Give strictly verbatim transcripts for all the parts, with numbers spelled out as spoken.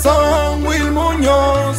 Son Will Muñoz,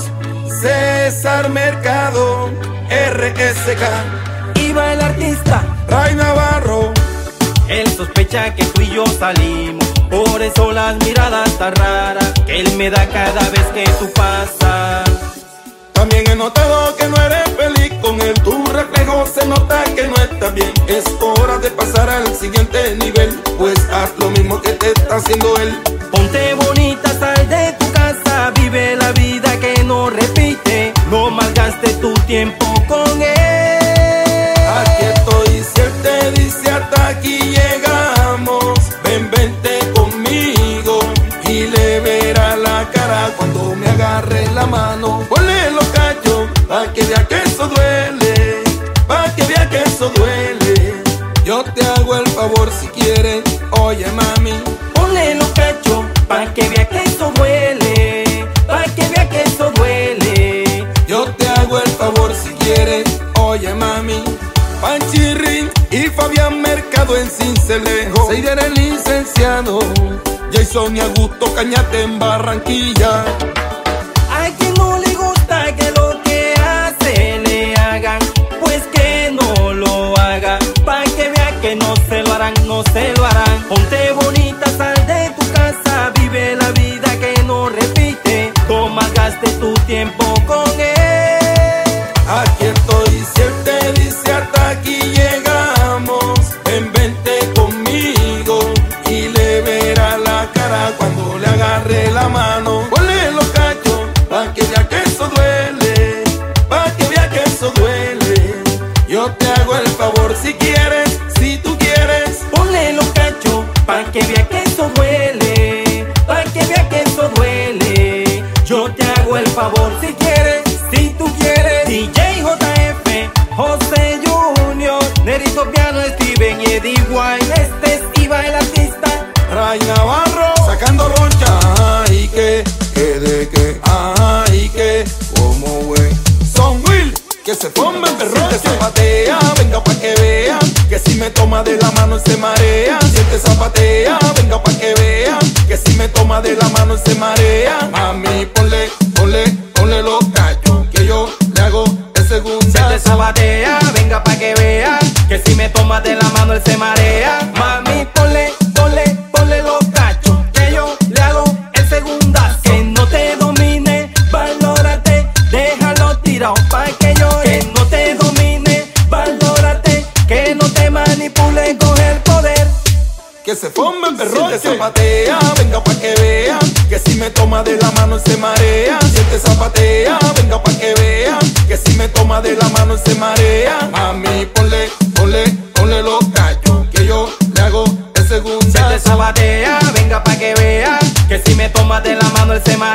César Mercado, R S K. Iba el artista Ray Navarro. Él sospecha que tú y yo salimos, por eso las miradas tan raras que él me da cada vez que tú pasas. También he notado que no eres feliz con él, tu reflejo se nota que no está bien. Es hora de pasar al siguiente nivel, pues haz lo mismo que te está haciendo él. Ponte bonita, sal de tu casa, vive la vida que no repite, no malgastes tu tiempo con él. Aquí estoy, si él te dice hasta aquí llegamos, ven, vente conmigo y le verá la cara cuando me agarre la mano. Ponle los cachos pa' que vea que eso duele, pa' que vea que eso duele. Yo te hago el favor si quieres, oye mami. Ponle los cachos pa' que vea que eso duele, pa' que vea que eso duele. Yo te hago el favor si quieres, oye mami. Panchirrin y Fabián Mercado en Cincelejo, Seider el licenciado, Jason y Augusto Cañate en Barranquilla. A quien no le gusta que lo que hace le hagan, pues que no lo haga, pa' que vea que no se lo harán, no se lo harán. Ponte bonita, sal de tu casa, vive la vida que no repite, no malgastes tu tiempo con él. Aquí estoy, si él te dice hasta aquí llegamos, ven, vente conmigo y le verá la cara cuando le agarre la mano. Ponle los cachos pa' que vea que eso duele, pa' que vea que eso duele. Yo te hago el favor si quieres, si tú quieres. Ponle los cachos pa' que vea que eso duele, pa' que vea que eso duele. Yo te hago el favor si quieres, si tú quieres. D J J F, José Junior, Nerito Piano, Steven y Eddie White. Este es Iba el artista Ray Navarro sacando roncha. Ay que, que de que, ay que, como güey. Son Will, que se forma en perro. Si te zapatea, venga pa' que vea que si me toma de la mano se marea. Si te zapatea, venga pa' que vea que si me toma de la mano se marea. Mami, ponle, ponle, ponle los cachos que yo le hago el segunda. Se te zapatea, venga pa' que vea que si me tomas de la mano él se marea. Mami, ponle, ponle, ponle los cachos que yo le hago el segunda. Que no te domine, valórate, déjalo tirado pa' que llore. Que no te domine, valórate, que no te manipule, coge el poder. Que se forme en perro. Si te zapatea, venga pa' que vea que si me toma de la mano se marea. Si te zapatea, venga pa' que vea que si me toma de la mano se marea. Mami, ponle, ponle, ponle los cachos que yo le hago el segunda. Se te zapatea, venga pa' que vea que si me tomas de la mano él se marea.